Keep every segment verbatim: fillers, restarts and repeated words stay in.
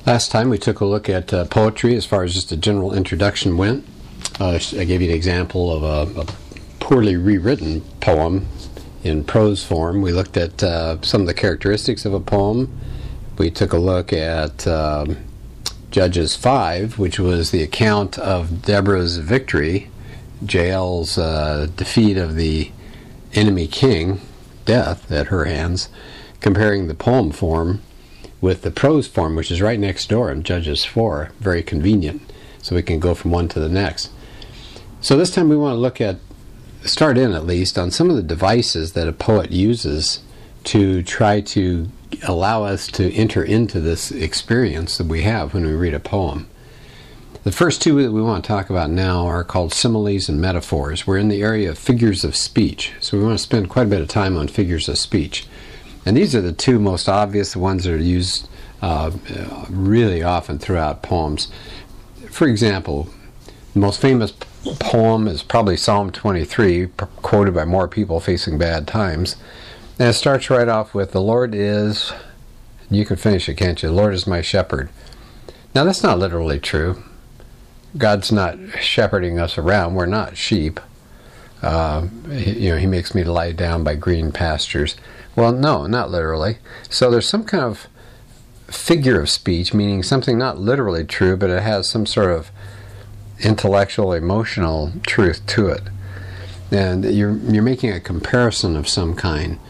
Last time we took a look at uh, poetry as far as just a general introduction went. Uh, I gave you an example of a, a poorly rewritten poem in prose form. We looked at uh, some of the characteristics of a poem. We took a look at um, Judges five, which was the account of Deborah's victory, Jael's uh, defeat of the enemy king, death at her hands, comparing the poem form with the prose form, which is right next door in Judges four. Very convenient, so we can go from one to the next. So this time we want to look at, start in at least, on some of the devices that a poet uses to try to allow us to enter into this experience that we have when we read a poem. The first two that we want to talk about now are called similes and metaphors. We're in the area of figures of speech, so we want to spend quite a bit of time on figures of speech. And these are the two most obvious, the ones that are used uh, really often throughout poems. For example, the most famous poem is probably Psalm twenty-three, quoted by more people facing bad times. And it starts right off with, "The Lord is," you can finish it, can't you? "The Lord is my shepherd." Now that's not literally true. God's not shepherding us around. We're not sheep. Uh, he, you know, he makes me to lie down by green pastures. Well, no, not literally. So there's some kind of figure of speech, meaning something not literally true, but it has some sort of intellectual, emotional truth to it. And you're you're making a comparison of some kind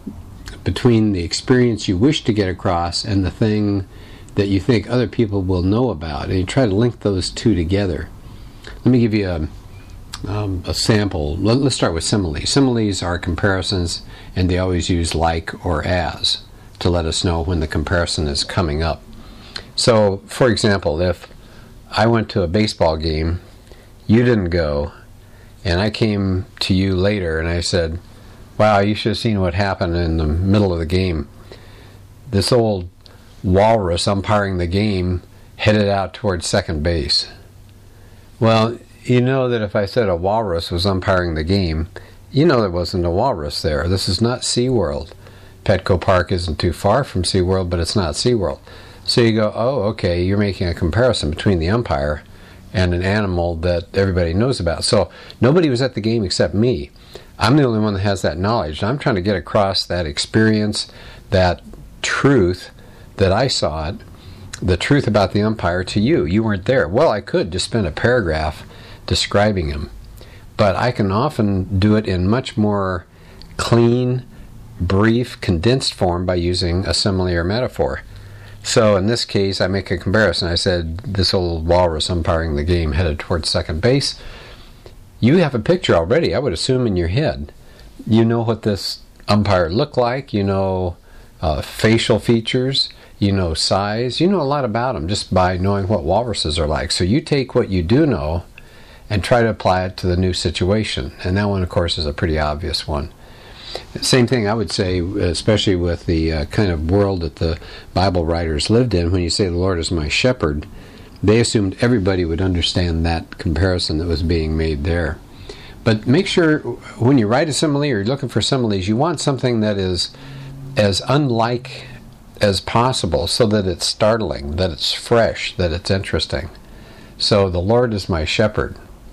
between the experience you wish to get across and the thing that you think other people will know about, and you try to link those two together. Let me give you a, um, a sample. Let, let's start with similes. Similes are comparisons, and they always use like or as to let us know when the comparison is coming up. So, for example, if I went to a baseball game, you didn't go, and I came to you later and I said, "Wow, you should have seen what happened in the middle of the game. This old walrus umpiring the game headed out towards second base." Well, you know that if I said a walrus was umpiring the game, you know there wasn't a walrus there. This is not SeaWorld. Petco Park isn't too far from SeaWorld, but it's not SeaWorld. So you go, oh, okay, you're making a comparison between the umpire and an animal that everybody knows about. So nobody was at the game except me. I'm the only one that has that knowledge. I'm trying to get across that experience, that truth that I saw it, the truth about the umpire to you. You weren't there. Well, I could just spend a paragraph describing him, but I can often do it in much more clean, brief, condensed form by using a simile or metaphor. So in this case, I make a comparison. I said, this old walrus umpiring the game headed towards second base. You have a picture already, I would assume, in your head. You know what this umpire looked like. You know uh, facial features. You know size. You know a lot about them just by knowing what walruses are like. So you take what you do know and try to apply it to the new situation. And that one, of course, is a pretty obvious one. Same thing I would say, especially with the uh, kind of world that the Bible writers lived in. When you say the Lord is my shepherd, they assumed everybody would understand that comparison that was being made there. But make sure when you write a simile or you're looking for similes, you want something that is as unlike as possible so that it's startling, that it's fresh, that it's interesting. So the Lord is my shepherd.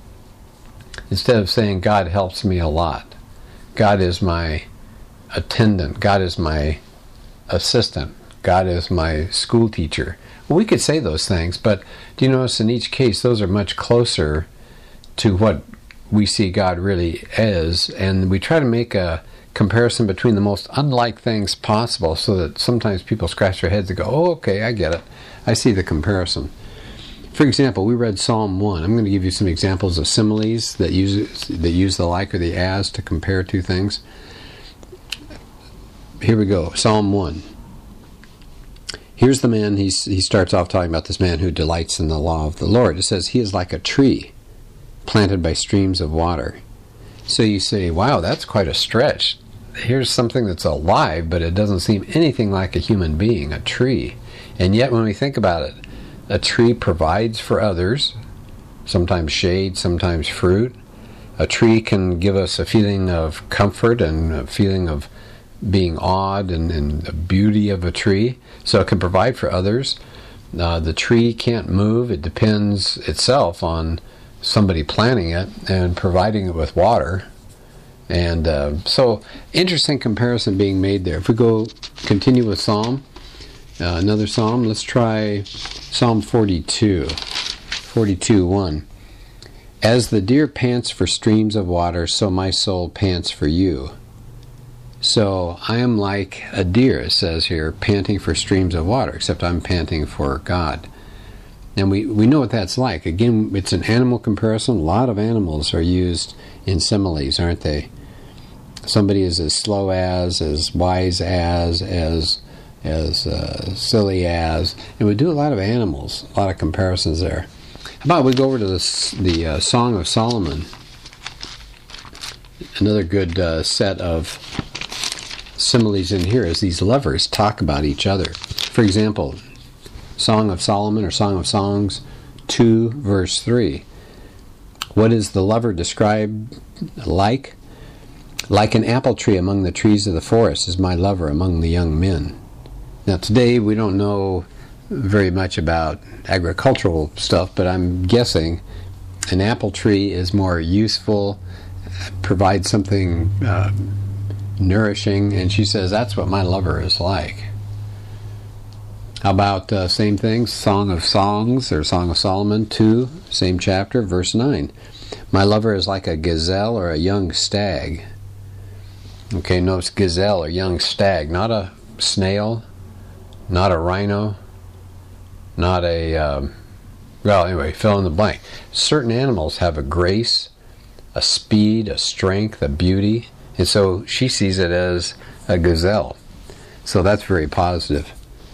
Instead of saying God helps me a lot, God is my attendant, God is my assistant, God is my school teacher. Well, we could say those things, but do you notice in each case those are much closer to what we see God really is, and we try to make a comparison between the most unlike things possible so that sometimes people scratch their heads and go, oh, okay, I get it. I see the comparison. For example, we read Psalm one. I'm going to give you some examples of similes that use that use the like or the as to compare two things. Here we go. Psalm one. Here's the man, he's, he starts off talking about this man who delights in the law of the Lord. It says, he is like a tree planted by streams of water. So you say, wow, that's quite a stretch. Here's something that's alive, but it doesn't seem anything like a human being, a tree. And yet when we think about it, a tree provides for others, sometimes shade, sometimes fruit. A tree can give us a feeling of comfort and a feeling of being awed and, and the beauty of a tree. So it can provide for others. Uh, the tree can't move. It depends itself on somebody planting it and providing it with water. And uh, so, interesting comparison being made there. If we go continue with Psalm, uh, another Psalm, let's try Psalm forty-two. forty-two, one. As the deer pants for streams of water, so my soul pants for you. So I am like a deer, it says here, panting for streams of water, except I'm panting for God. And we, we know what that's like. Again, it's an animal comparison. A lot of animals are used in similes, aren't they? Somebody is as slow as, as wise as, as, as uh, silly as. And we do a lot of animals, a lot of comparisons there. How about we go over to the, the uh, Song of Solomon? Another good uh, set of similes in here is these lovers talk about each other. For example, Song of Solomon or Song of Songs two verse three. What is the lover described like? Like an apple tree among the trees of the forest is my lover among the young men. Now today we don't know very much about agricultural stuff, but I'm guessing an apple tree is more useful, provides something uh, nourishing, and she says that's what my lover is like. How about uh, same thing, Song of Songs or Song of Solomon two, same chapter, verse nine. My lover is like a gazelle or a young stag. Okay, notice gazelle or young stag, not a snail, not a rhino, not a, um, well anyway, fill in the blank. Certain animals have a grace, a speed, a strength, a beauty. And so she sees it as a gazelle. So that's very positive.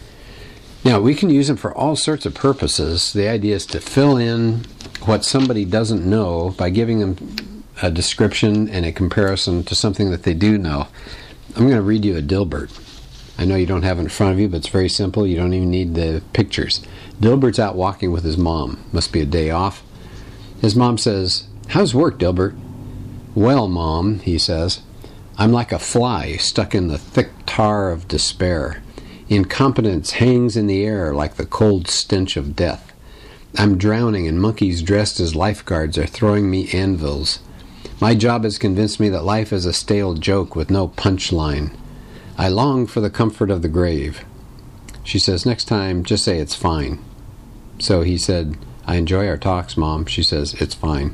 Now, we can use them for all sorts of purposes. The idea is to fill in what somebody doesn't know by giving them a description and a comparison to something that they do know. I'm going to read you a Dilbert. I know you don't have it in front of you, but it's very simple. You don't even need the pictures. Dilbert's out walking with his mom. Must be a day off. His mom says, "How's work, Dilbert?" "Well, Mom," he says, "I'm like a fly stuck in the thick tar of despair. Incompetence hangs in the air like the cold stench of death. I'm drowning and monkeys dressed as lifeguards are throwing me anvils. My job has convinced me that life is a stale joke with no punchline. I long for the comfort of the grave." She says, "Next time, just say it's fine." So he said, "I enjoy our talks, Mom." She says, "It's fine."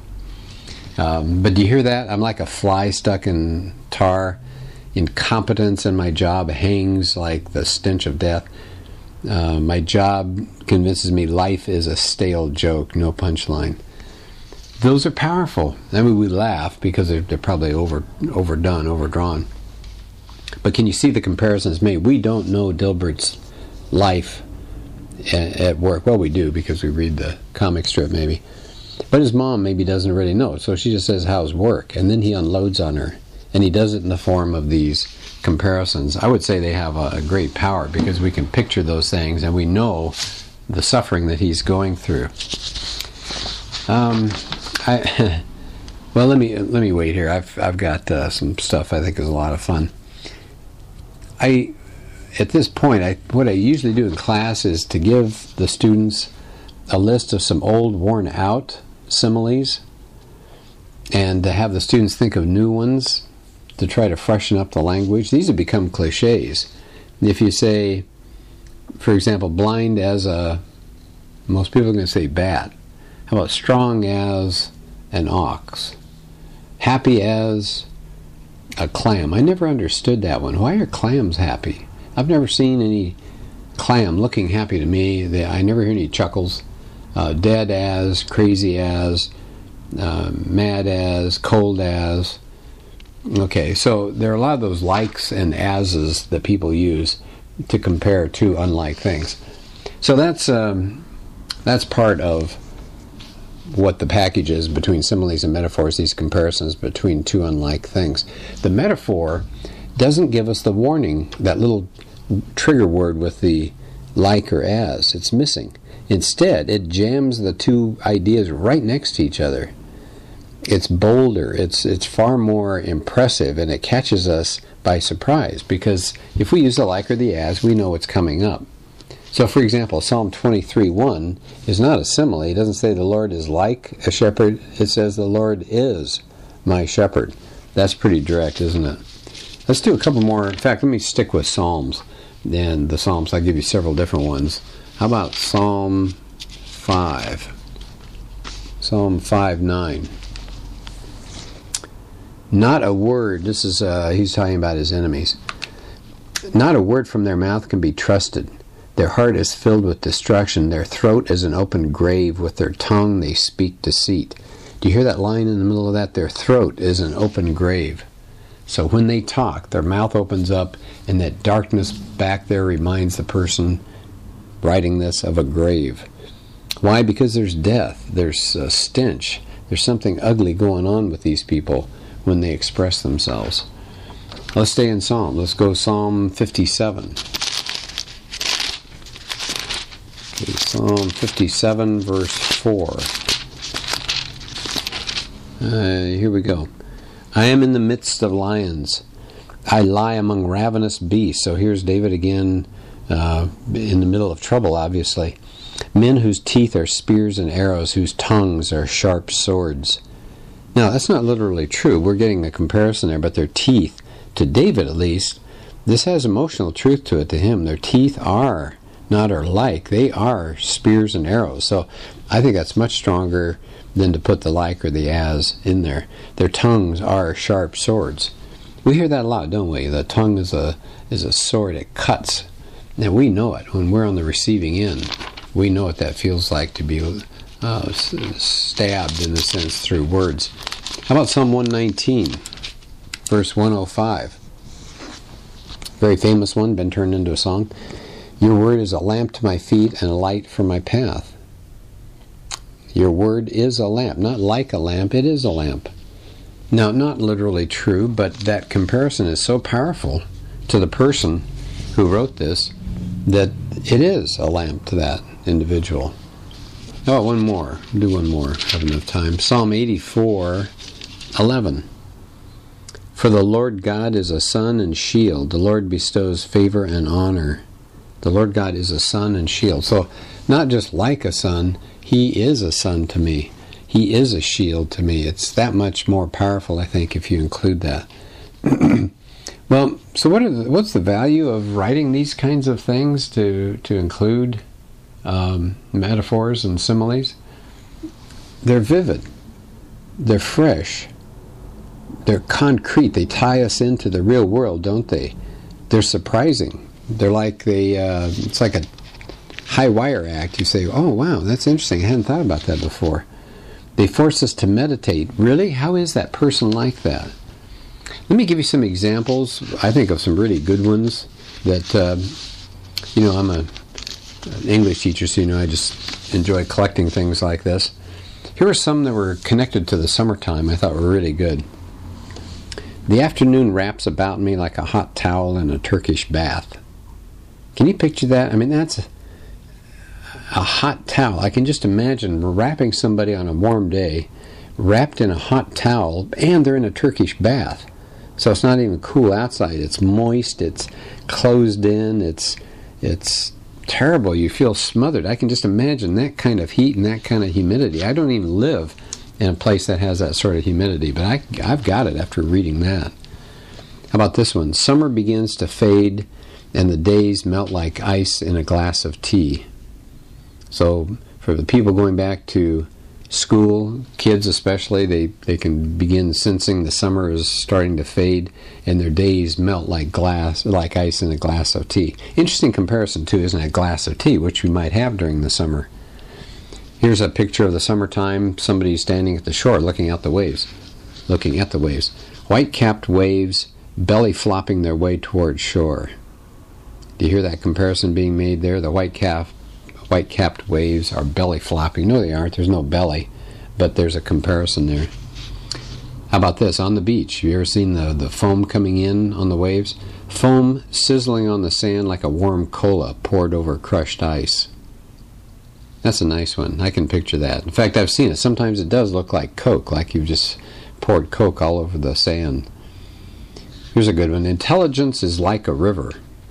Um, but do you hear that? I'm like a fly stuck in tar. Incompetence in my job hangs like the stench of death. Uh, my job convinces me life is a stale joke, no punchline. Those are powerful. I mean, we laugh because they're, they're probably over overdone, overdrawn. But can you see the comparisons made? We don't know Dilbert's life at, at work. Well, we do because we read the comic strip maybe. But his mom maybe doesn't really know. So she just says, "How's work?" And then he unloads on her. And he does it in the form of these comparisons. I would say they have a, a great power because we can picture those things and we know the suffering that he's going through. Um, I, well, let me let me wait here. I've I've got uh, some stuff I think is a lot of fun. I at this point, I what I usually do in class is to give the students a list of some old, worn out similes, and to have the students think of new ones to try to freshen up the language. These have become cliches. If you say, for example, blind as a, most people are going to say bat. How about strong as an ox? Happy as a clam. I never understood that one. Why are clams happy? I've never seen any clam looking happy to me. They, I never hear any chuckles. Uh, dead as, crazy as, uh, mad as, cold as. Okay, so there are a lot of those likes and ases that people use to compare two unlike things. So that's um, that's part of what the package is between similes and metaphors, these comparisons between two unlike things. The metaphor doesn't give us the warning, that little trigger word with the like or as. It's missing. Instead, it jams the two ideas right next to each other. It's bolder, it's it's far more impressive, and it catches us by surprise, because if we use the like or the as, we know what's coming up. So, for example, Psalm twenty-three one is not a simile. It doesn't say the Lord is like a shepherd. It says the Lord is my shepherd. That's pretty direct, isn't it? Let's do a couple more. In fact, let me stick with Psalms. And the Psalms, I'll give you several different ones. How about Psalm five? Psalm five nine. Not a word, this is, uh, he's talking about his enemies. Not a word from their mouth can be trusted. Their heart is filled with destruction. Their throat is an open grave. With their tongue they speak deceit. Do you hear that line in the middle of that? Their throat is an open grave. So when they talk, their mouth opens up, and that darkness back there reminds the person writing this of a grave. Why? Because there's death. There's a stench. There's something ugly going on with these people when they express themselves. Let's stay in Psalm. Let's go Psalm fifty-seven. Okay, Psalm fifty-seven, verse four. Uh, here we go. I am in the midst of lions. I lie among ravenous beasts. So here's David again, uh, in the middle of trouble, obviously. Men whose teeth are spears and arrows, whose tongues are sharp swords. Now, that's not literally true. We're getting a comparison there, but their teeth, to David at least, this has emotional truth to it to him. Their teeth are, not are like, they are spears and arrows. So I think that's much stronger than to put the like or the as in there. Their tongues are sharp swords. We hear that a lot, don't we? The tongue is a is a sword. It cuts. Now, we know it. When we're on the receiving end, we know what that feels like to be uh, stabbed, in a sense, through words. How about Psalm one nineteen, verse one oh five? Very famous one, been turned into a song. Your word is a lamp to my feet and a light for my path. Your word is a lamp. Not like a lamp, it is a lamp. Now, not literally true, but that comparison is so powerful to the person who wrote this that it is a lamp to that individual. Oh, one more. Do one more. I have enough time. Psalm eighty-four, eleven. For the Lord God is a sun and shield. The Lord bestows favor and honor. The Lord God is a sun and shield. So, not just like a sun, He is a sun to me. He is a shield to me. It's that much more powerful, I think, if you include that. Well, so what are the, what's the value of writing these kinds of things to, to include um, metaphors and similes? They're vivid. They're fresh. They're concrete. They tie us into the real world, don't they? They're surprising. They're like they, uh, it's like a high wire act. You say, oh, wow, that's interesting. I hadn't thought about that before. They force us to meditate. Really? How is that person like that? Let me give you some examples. I think of some really good ones that, uh, you know, I'm a, an English teacher, so, you know, I just enjoy collecting things like this. Here are some that were connected to the summertime I thought were really good. The afternoon wraps about me like a hot towel in a Turkish bath. Can you picture that? I mean, that's a, a hot towel. I can just imagine wrapping somebody on a warm day, wrapped in a hot towel, and they're in a Turkish bath. So it's not even cool outside. It's moist. It's closed in. It's it's terrible. You feel smothered. I can just imagine that kind of heat and that kind of humidity. I don't even live in a place that has that sort of humidity, but I, I've got it after reading that. How about this one? Summer begins to fade and the days melt like ice in a glass of tea. So for the people going back to school, kids especially, they, they can begin sensing the summer is starting to fade and their days melt like glass, like ice in a glass of tea. Interesting comparison too, isn't it? A glass of tea, which we might have during the summer. Here's a picture of the summertime. Somebody standing at the shore looking out the waves. Looking at the waves. White-capped waves, belly flopping their way toward shore. Do you hear that comparison being made there? The white-capped white-capped waves are belly flopping. No, they aren't. There's no belly. But there's a comparison there. How about this? On the beach. Have you ever seen the, the foam coming in on the waves? Foam sizzling on the sand like a warm cola poured over crushed ice. That's a nice one. I can picture that. In fact, I've seen it. Sometimes it does look like Coke, like you've just poured Coke all over the sand. Here's a good one. Intelligence is like a river.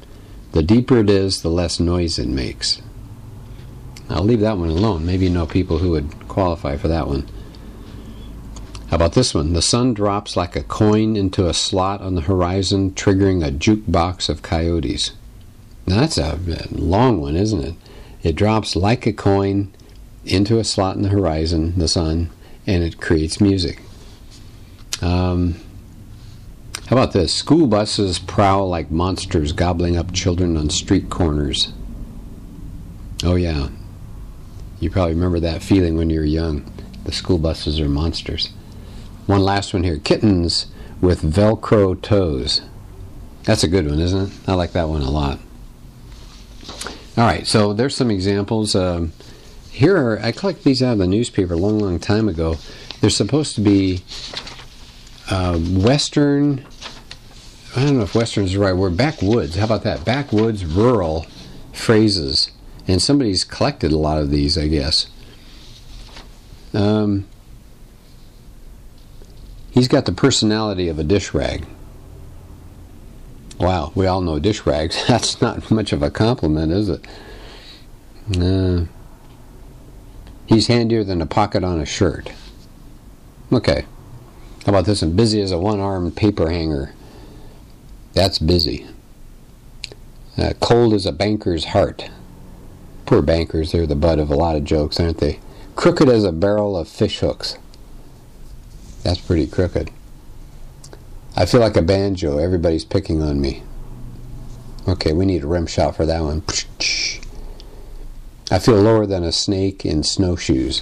The deeper it is, the less noise it makes. I'll leave that one alone. Maybe you know people who would qualify for that one. How about this one? The sun drops like a coin into a slot on the horizon, triggering a jukebox of coyotes. Now that's a long one, isn't it? It drops like a coin into a slot in the horizon, the sun, and it creates music. Um, how about this? School buses prowl like monsters, gobbling up children on street corners. Oh yeah. You probably remember that feeling when you were young. The school buses are monsters. One last one here. Kittens with Velcro toes. That's a good one, isn't it? I like that one a lot. All right, so there's some examples. Um, here are, I collected these out of the newspaper a long, long time ago. They're supposed to be uh, Western, I don't know if Western is the right word, backwoods. How about that? Backwoods, rural phrases. And somebody's collected a lot of these, I guess. Um, he's got the personality of a dish rag. Wow, we all know dish rags. That's not much of a compliment, is it? Uh, he's handier than a pocket on a shirt. Okay. How about this one? Busy as a one-armed paper hanger. That's busy. Uh, cold as a banker's heart. Poor bankers, they're the butt of a lot of jokes, aren't they? Crooked as a barrel of fish hooks. That's pretty crooked. I feel like a banjo. Everybody's picking on me. Okay, we need a rim shot for that one. I feel lower than a snake in snowshoes.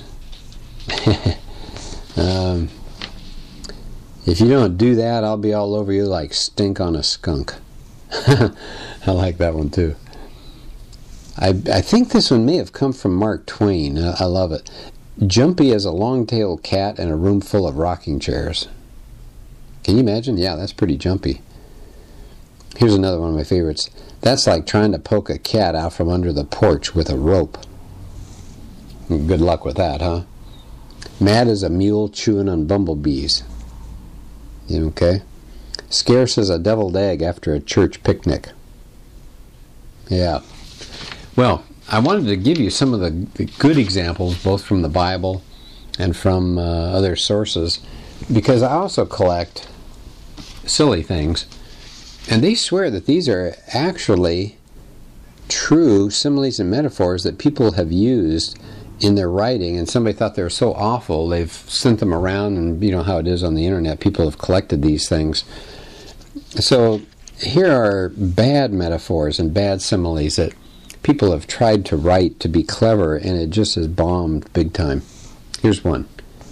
um, if you don't do that, I'll be all over you like stink on a skunk. I like that one too. I, I think this one may have come from Mark Twain. I, I love it. Jumpy as a long-tailed cat in a room full of rocking chairs. Can you imagine? Yeah, that's pretty jumpy. Here's another one of my favorites. That's like trying to poke a cat out from under the porch with a rope. Good luck with that, huh? Mad as a mule chewing on bumblebees. Okay? Scarce as a deviled egg after a church picnic. Yeah. Well, I wanted to give you some of the, the good examples, both from the Bible and from uh, other sources, because I also collect silly things, and they swear that these are actually true similes and metaphors that people have used in their writing, and somebody thought they were so awful they've sent them around, and you know how it is on the internet, people have collected these things. So here are bad metaphors and bad similes that people have tried to write to be clever, and it just has bombed big time. Here's one.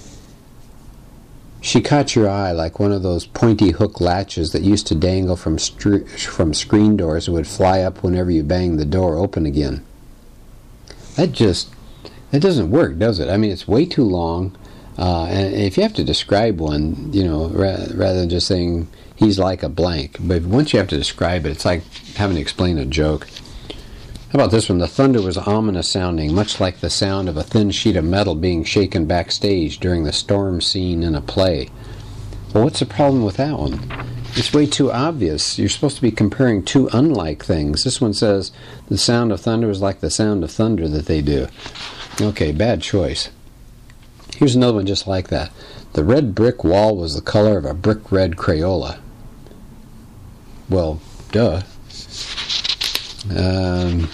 She caught your eye like one of those pointy hook latches that used to dangle from str- from screen doors and would fly up whenever you banged the door open again. That just, that doesn't work, does it? I mean, it's way too long, uh, and if you have to describe one, you know, ra- rather than just saying he's like a blank, but once you have to describe it, it's like having to explain a joke. How about this one? The thunder was ominous sounding, much like the sound of a thin sheet of metal being shaken backstage during the storm scene in a play. Well, what's the problem with that one? It's way too obvious. You're supposed to be comparing two unlike things. This one says the sound of thunder is like the sound of thunder that they do. Okay, bad choice. Here's another one just like that. The red brick wall was the color of a brick red Crayola. Well, duh. Um...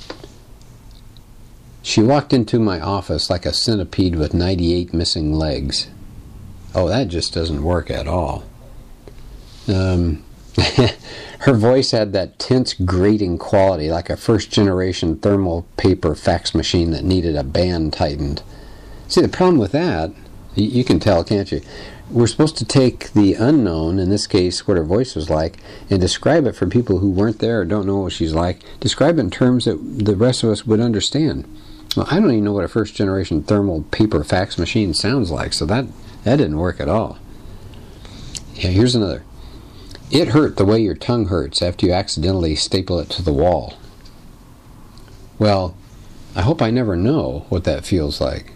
She walked into my office like a centipede with ninety-eight missing legs. Oh, that just doesn't work at all. Um, her voice had that tense, grating quality, like a first-generation thermal paper fax machine that needed a band tightened. See, the problem with that, you, you can tell, can't you? We're supposed to take the unknown, in this case what her voice was like, and describe it for people who weren't there or don't know what she's like. Describe it in terms that the rest of us would understand. Well, I don't even know what a first-generation thermal paper fax machine sounds like, so that, that didn't work at all. Yeah, here's another. It hurt the way your tongue hurts after you accidentally staple it to the wall. Well, I hope I never know what that feels like.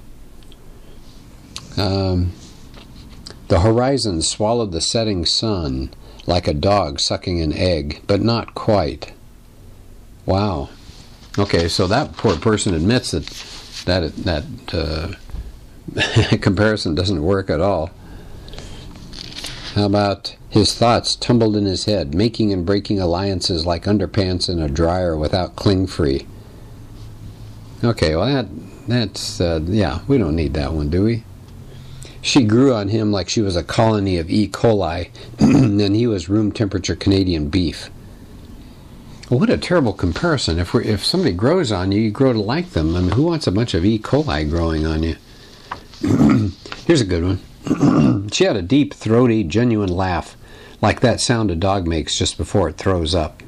Um, the horizon swallowed the setting sun like a dog sucking an egg, but not quite. Wow. Okay, so that poor person admits that that that uh, comparison doesn't work at all. How about his thoughts tumbled in his head, making and breaking alliances like underpants in a dryer without cling-free. Okay, well that that's uh, yeah, we don't need that one, do we? She grew on him like she was a colony of E. coli, and he was room temperature Canadian beef. Well, what a terrible comparison. If we're, if somebody grows on you, you grow to like them. I mean, who wants a bunch of E. coli growing on you? Here's a good one. She had a deep, throaty, genuine laugh, like that sound a dog makes just before it throws up.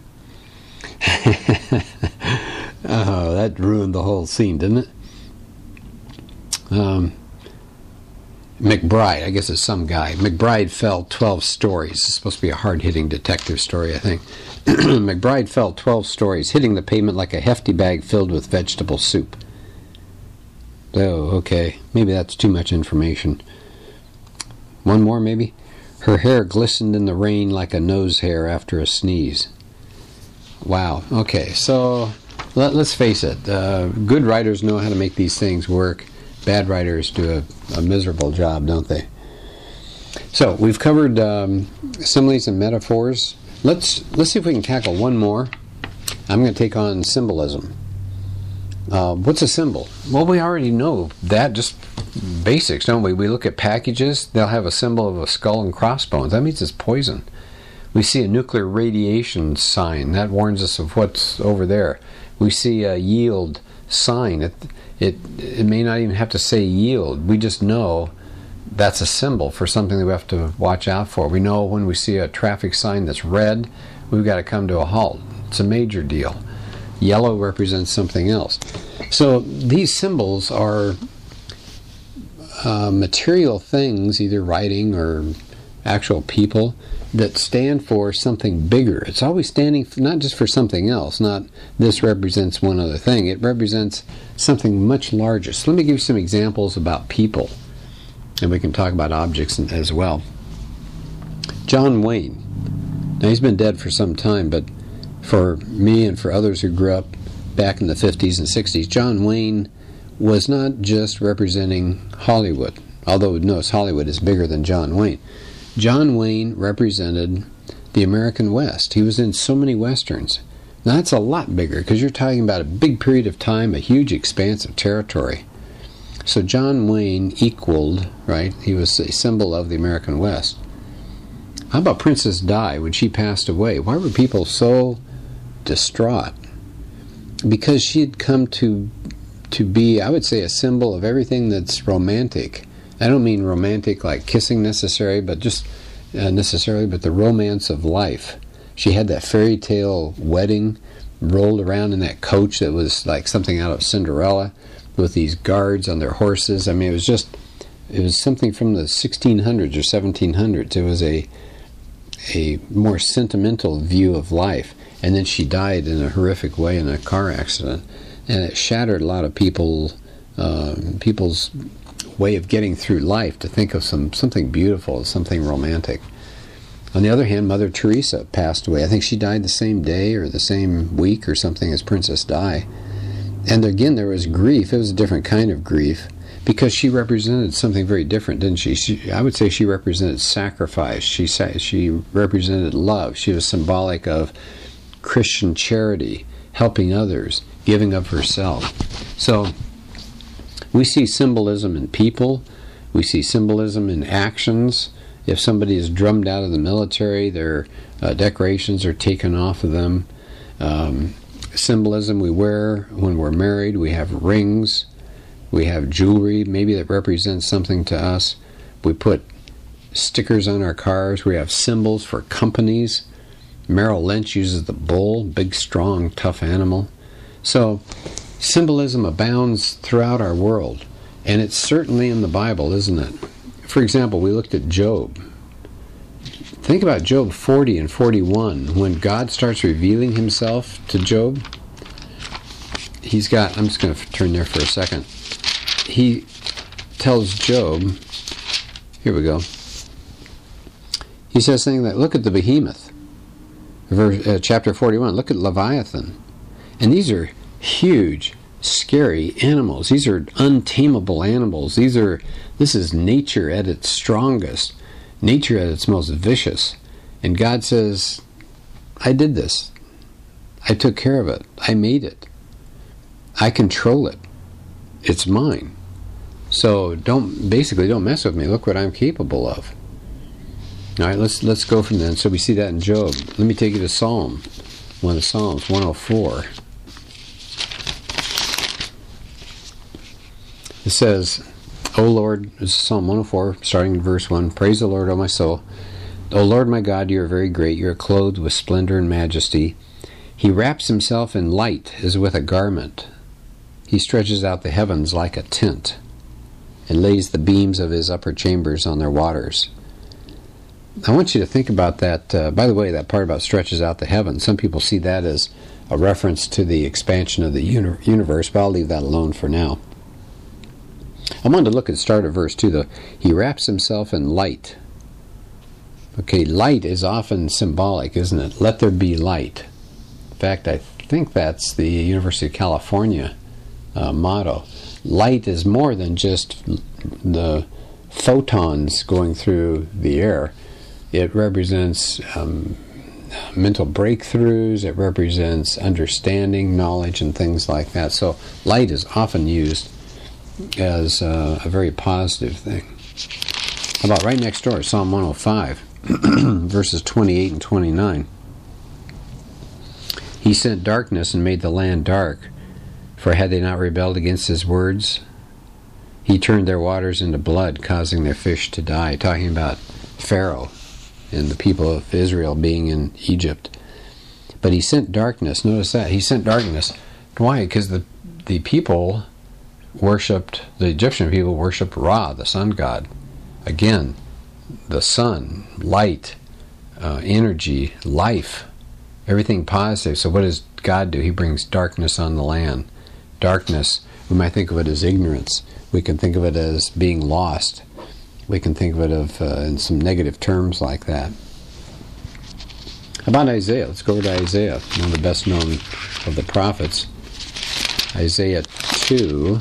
Oh, that ruined the whole scene, didn't it? Um, McBride, I guess it's some guy. McBride fell twelve stories. It's supposed to be a hard-hitting detective story, I think. McBride fell twelve stories, hitting the pavement like a hefty bag filled with vegetable soup. Oh, okay. Maybe that's too much information. One more, maybe? Her hair glistened in the rain like a nose hair after a sneeze. Wow. Okay, so let, let's face it. Uh, good writers know how to make these things work. Bad writers do a, a miserable job, don't they? So, we've covered um, similes and metaphors. Let's let's see if we can tackle one more. I'm going to take on symbolism. Uh, what's a symbol? Well, we already know that, just basics, don't we? We look at packages, they'll have a symbol of a skull and crossbones. That means it's poison. We see a nuclear radiation sign. That warns us of what's over there. We see a yield sign. It, it, it may not even have to say yield. We just know that's a symbol for something that we have to watch out for. We know when we see a traffic sign that's red, we've got to come to a halt. It's a major deal. Yellow represents something else. So these symbols are uh, material things, either writing or actual people, that stand for something bigger. It's always standing for, not just for something else, not this represents one other thing. It represents something much larger. So let me give you some examples about people. And we can talk about objects as well. John Wayne. Now, he's been dead for some time, but for me and for others who grew up back in the fifties and sixties, John Wayne was not just representing Hollywood, although notice Hollywood is bigger than John Wayne. John Wayne represented the American West. He was in so many westerns. Now, that's a lot bigger, because you're talking about a big period of time, a huge expanse of territory. So John Wayne equaled, right? He was a symbol of the American West. How about Princess Di when she passed away? Why were people so distraught? Because she had come to to be, I would say, a symbol of everything that's romantic. I don't mean romantic like kissing necessary, but just uh, necessarily, but the romance of life. She had that fairy tale wedding, rolled around in that coach that was like something out of Cinderella, with these guards on their horses. I mean, it was just, it was something from the sixteen hundreds or seventeen hundreds. It was a a more sentimental view of life. And then she died in a horrific way in a car accident, and it shattered a lot of people, uh, people's way of getting through life, to think of some something beautiful, something romantic. On the other hand, Mother Teresa passed away. I think she died the same day or the same week or something as Princess Di. And again, there was grief. It was a different kind of grief, because she represented something very different, didn't she? she I would say she represented sacrifice. She she represented love. She was symbolic of Christian charity, helping others, giving of herself. So we see symbolism in people. We see symbolism in actions. If somebody is drummed out of the military, their uh, decorations are taken off of them. Um, symbolism we wear when we're married. We have rings. We have jewelry, maybe that represents something to us. We put stickers on our cars. We have symbols for companies. Merrill Lynch uses the bull, big, strong, tough animal. So symbolism abounds throughout our world, and it's certainly in the Bible, isn't it? For example, we looked at Job. Think about Job forty and forty-one. When God starts revealing himself to Job, he's got, I'm just going to turn there for a second. He tells Job, here we go. He says something like, look at the behemoth. Verse, uh, chapter forty-one, look at Leviathan. And these are huge, scary animals. These are untamable animals. These are, this is nature at its strongest, nature at its most vicious. And God says, I did this. I took care of it. I made it. I control it. It's mine. So don't, basically don't mess with me. Look what I'm capable of. All right, let's let's go from there. So we see that in Job. Let me take you to Psalm, one of the Psalms, one oh four. It says, O Lord, this is Psalm one oh four, starting in verse one, praise the Lord, O my soul. O Lord my God, you are very great. You are clothed with splendor and majesty. He wraps himself in light as with a garment. He stretches out the heavens like a tent, and lays the beams of his upper chambers on their waters. I want you to think about that. Uh, by the way, that part about stretches out the heavens, some people see that as a reference to the expansion of the uni universe, but I'll leave that alone for now. I wanted to look at the start of verse two, though. He wraps himself in light. Okay, light is often symbolic, isn't it? Let there be light. In fact, I think that's the University of California uh, motto. Light is more than just the photons going through the air. It represents um, mental breakthroughs. It represents understanding, knowledge, and things like that. So light is often used as uh, a very positive thing. How about right next door, Psalm one oh five, verses twenty-eight and twenty-nine. He sent darkness and made the land dark, for had they not rebelled against his words? He turned their waters into blood, causing their fish to die. Talking about Pharaoh and the people of Israel being in Egypt. But he sent darkness. Notice that. He sent darkness. Why? Because the, the people worshipped, the Egyptian people worshipped Ra, the sun god. Again, the sun, light, uh, energy, life, everything positive. So what does God do? He brings darkness on the land. Darkness, we might think of it as ignorance. We can think of it as being lost. We can think of it of, uh, in some negative terms like that. How about Isaiah? Let's go over to Isaiah, one of the best known of the prophets. Isaiah two,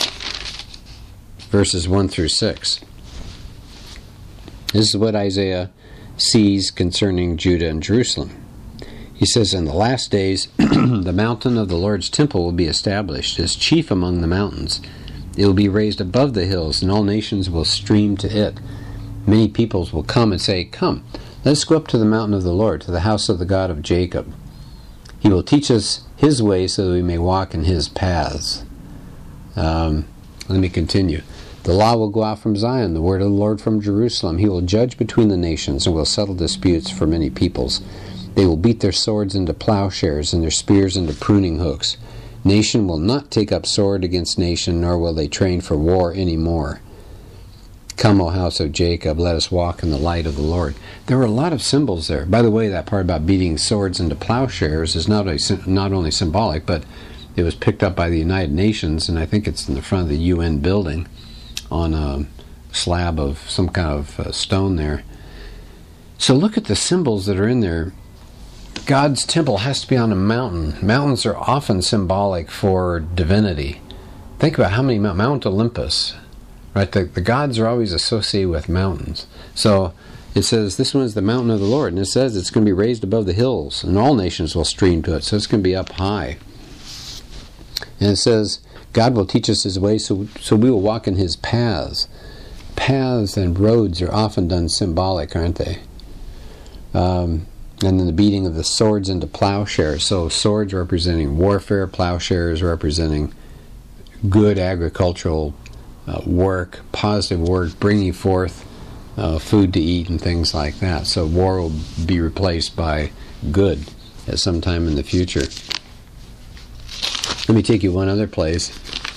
verses one through six. This is what Isaiah sees concerning Judah and Jerusalem. He says, in the last days, the mountain of the Lord's temple will be established as chief among the mountains. It will be raised above the hills, and all nations will stream to it. Many peoples will come and say, come, let's go up to the mountain of the Lord, to the house of the God of Jacob. He will teach us his ways so that we may walk in his paths. Um, let me continue. The law will go out from Zion, the word of the Lord from Jerusalem. He will judge between the nations and will settle disputes for many peoples. They will beat their swords into plowshares and their spears into pruning hooks. Nation will not take up sword against nation, nor will they train for war any more. Come, O house of Jacob, let us walk in the light of the Lord. There were a lot of symbols there. By the way, that part about beating swords into plowshares is not, a, not only symbolic, but it was picked up by the United Nations, and I think it's in the front of the U N building on a slab of some kind of uh, stone there. So look at the symbols that are in there. God's temple has to be on a mountain. Mountains are often symbolic for divinity. Think about how many mountains. Mount Olympus, right? The, the gods are always associated with mountains. So it says this one is the mountain of the Lord, and it says it's going to be raised above the hills, and all nations will stream to it. So it's going to be up high. And it says God will teach us his ways, so, so we will walk in his paths. Paths and roads are often done symbolic, aren't they? Um... And then the beating of the swords into plowshares. So swords representing warfare, plowshares representing good agricultural uh, work, positive work, bringing forth uh, food to eat and things like that. So war will be replaced by good at some time in the future. Let me take you one other place.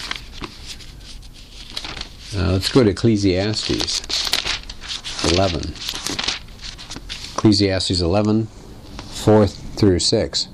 Uh, let's go to Ecclesiastes eleven. Ecclesiastes eleven, four through six.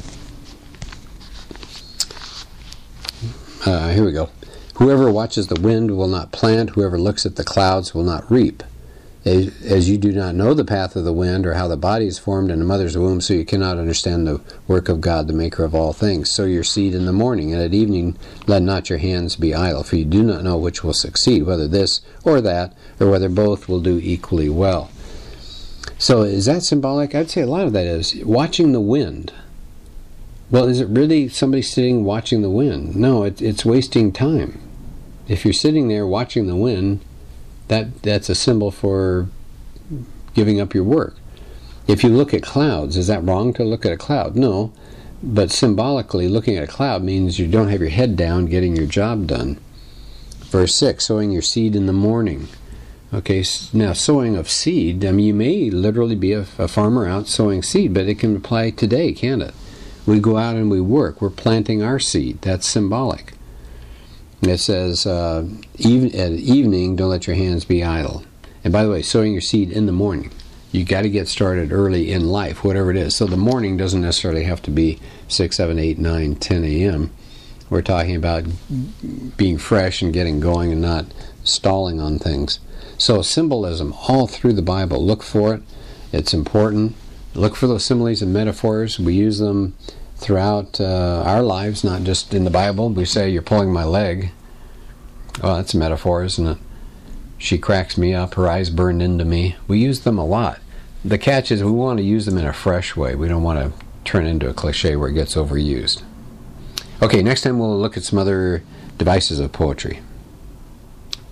Uh, here we go. Whoever watches the wind will not plant. Whoever looks at the clouds will not reap. As you do not know the path of the wind, or how the body is formed in a mother's womb, so you cannot understand the work of God, the maker of all things. Sow your seed in the morning, and at evening let not your hands be idle, for you do not know which will succeed, whether this or that, or whether both will do equally well. So is that symbolic? I'd say a lot of that is watching the wind. Well, is it really somebody sitting watching the wind? No, it, it's wasting time. If you're sitting there watching the wind, That that's a symbol for giving up your work. If you look at clouds, is that wrong to look at a cloud? No, but symbolically, looking at a cloud means you don't have your head down getting your job done. Verse six, sowing your seed in the morning. Okay, now sowing of seed, I mean, you may literally be a, a farmer out sowing seed, but it can apply today, can't it? We go out and we work. We're planting our seed. That's symbolic. It says, uh, even, at evening, don't let your hands be idle. And by the way, sowing your seed in the morning. You got to get started early in life, whatever it is. So the morning doesn't necessarily have to be six, seven, eight, nine, ten a.m. We're talking about being fresh and getting going and not stalling on things. So symbolism all through the Bible. Look for it. It's important. Look for those similes and metaphors. We use them throughout uh, our lives, not just in the Bible. We say, you're pulling my leg. Well, that's a metaphor, isn't it? She cracks me up, her eyes burned into me. We use them a lot. The catch is we want to use them in a fresh way. We don't want to turn into a cliche where it gets overused. Okay, next time we'll look at some other devices of poetry.